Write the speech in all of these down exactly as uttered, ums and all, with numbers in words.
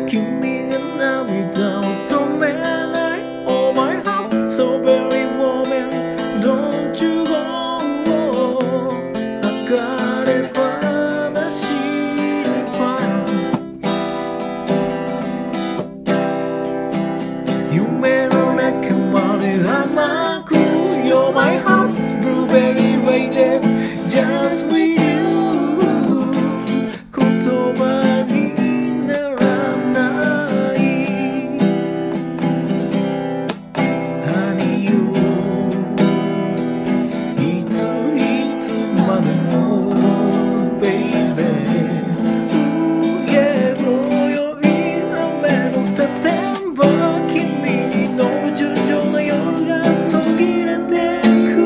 君が涙を止めない Oh my heart so very moment Don't you go 別れ話に来い夢の中まで甘く You're my heart blueberry waited just with you 言葉にならないHoney you いついつまでも baby Ooh yeah 今宵雨の September 君の純情な夜が途切れてく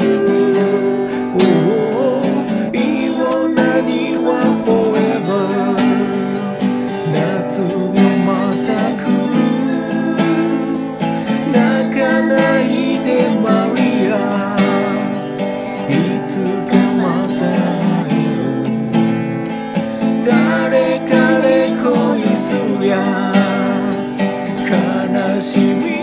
Oh いいわ何は forever 夏がまた来る泣かないでマリアいつかまた会える誰かで恋すりゃ悲しみ